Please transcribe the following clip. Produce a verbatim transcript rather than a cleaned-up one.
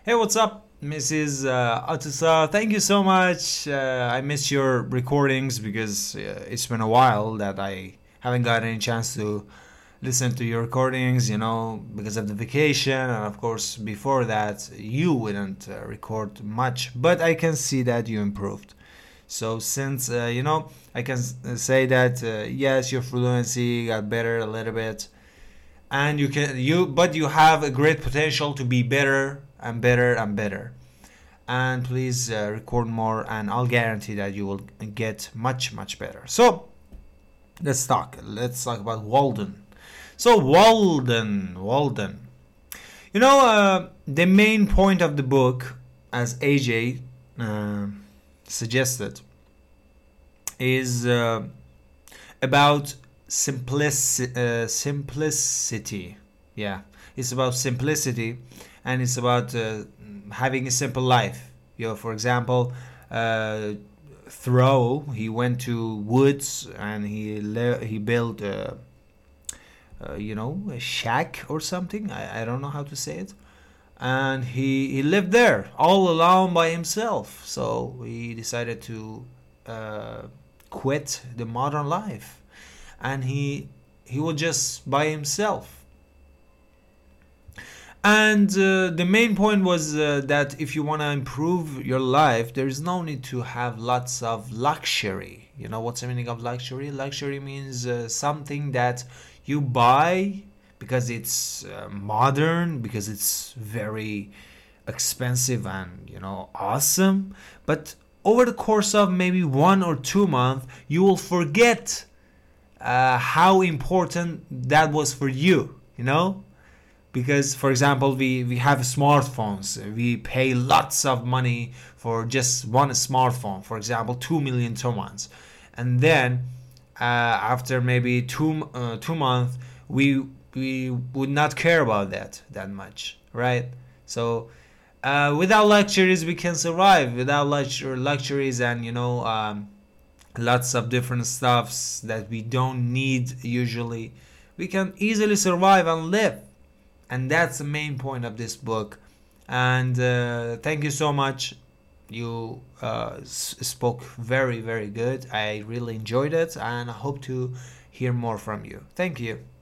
Hey, what's up, Missus Uh, Atusa? Thank you so much. Uh, I miss your recordings because uh, it's been a while that I haven't got any chance to listen to your recordings, you know, because of the vacation. And of course, before that, you wouldn't uh, record much. But I can see that you improved. So, since, uh, you know, I can s- say that, uh, yes, your fluency got better a little bit and you can you but you have a great potential to be better and better and better, and please uh, record more and I'll guarantee that you will get much much better. So let's talk let's talk about Walden. So Walden Walden you know uh, the main point of the book, as AJ uh, suggested, is uh, about simplici- uh, simplicity. Yeah, it's about simplicity, and it's about uh, having a simple life. You know, for example, uh, Thoreau, he went to woods and he le- he built uh, uh, you know, a shack or something. I, I don't know how to say it. And he, he lived there all alone by himself. So he decided to uh, quit the modern life, and he he was just by himself. And uh, the main point was uh, that if you want to improve your life, there is no need to have lots of luxury. You know what's the meaning of luxury? Luxury means uh, something that you buy because it's uh, modern, because it's very expensive and, you know, awesome. But over the course of maybe one or two months, you will forget uh, how important that was for you. You know, because for example, we we have smartphones, we pay lots of money for just one smartphone, for example two million tomans, and then uh, after maybe two uh, two months, we we would not care about that that much, right? So uh, without luxuries we can survive. Without luxur- luxuries and, you know, um, lots of different stuffs that we don't need usually, we can easily survive and live. And that's the main point of this book. And uh, thank you so much. You uh, s- spoke very very good. I really enjoyed it, and I hope to hear more from you. Thank you.